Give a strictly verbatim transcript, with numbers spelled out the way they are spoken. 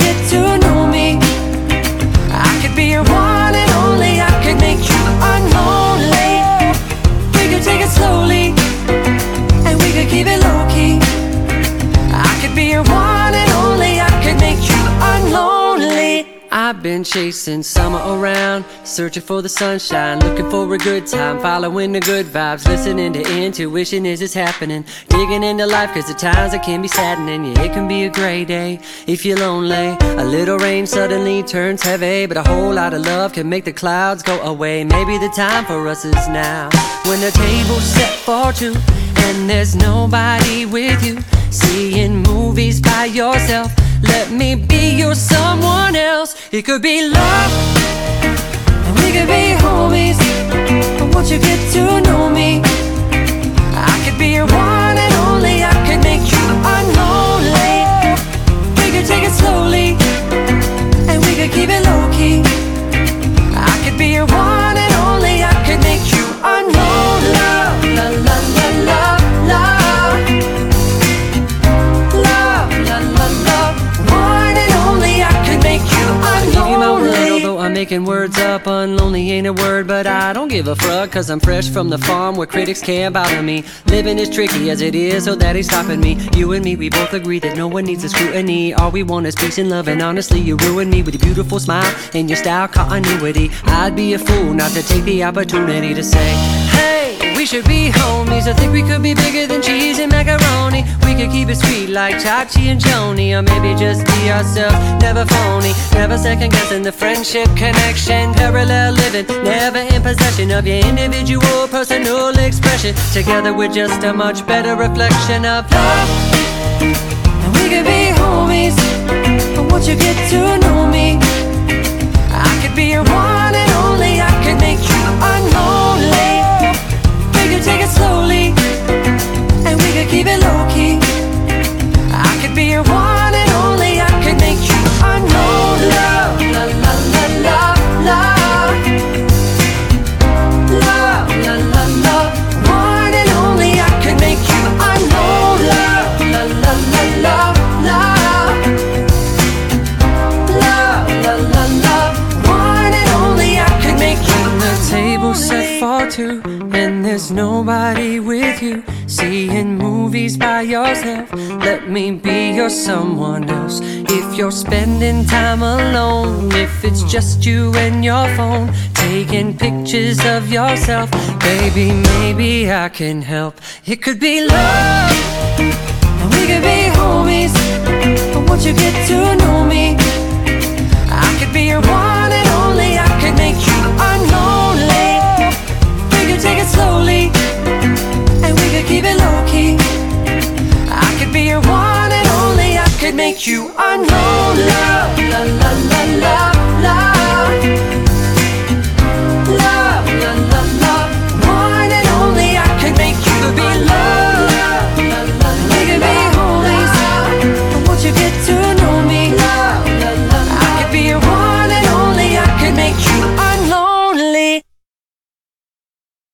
get to know me. I could be your one and only. I could make you unlonely. We could take it slowly, and we could keep it low-key. I could be your one and only. I could make you unlonely. I've been chasing summer around, searching for the sunshine, looking for a good time, following the good vibes, listening to intuition as it's happening, digging into life cause at times it can be saddening. Yeah, it can be a gray day if you're lonely. A little rain suddenly turns heavy, but a whole lot of love can make the clouds go away. Maybe the time for us is now, when the table's set for two and there's nobody with you, seeing movies by yourself. Let me be your someone else. It could be love, and we could be homies, but won't you get to know me? I could be your one and only. I could make you unlonely. We could take it slowly, and we could keep it low-key. I could be your one and only. I could make you unlonely. Love, la la la love, love, love, la la love. One and only. I could make you unlonely. Although I'm making words up, unlonely ain't a word, but I don't give a fuck, cause I'm fresh from the farm where critics can't bother me. Living is tricky as it is, so that ain't stopping me. You and me, we both agree that no one needs a scrutiny. All we want is peace and love, and honestly you ruin me with your beautiful smile and your style continuity. I'd be a fool not to take the opportunity to say, hey, we should be homies. I think we could be bigger than cheese and macaroni. We could keep it sweet like Chachi and Joni, or maybe just be ourselves, never phony, never second guessing the friendship connection. Parallel living, never in possession of your individual personal expression. Together we're just a much better reflection of love, and we could be homies, but won't you get to know me? I could be your one and only. I could make you unlonely. We could take it slowly, and we could keep it low-key. I could be your one and only. I could make you unlonely. Love, la la la love, love, love, la la love. One and only. I could make you unlonely. Love, la la la love, love, love, la la love. One and only. I could make you. When the table's set for two and there's nobody with you, seeing movies by yourself. Let me be your someone else. If you're spending time alone, if it's just you and your phone, taking pictures of yourself, baby, maybe I can help. It could be love, and we could be homies, but won't you get to know me? I could be your one and only. I could make you unlonely. We could take it slowly, and we could keep it low-key. I could be your one and only. I could make you unlonely. Love, la la la.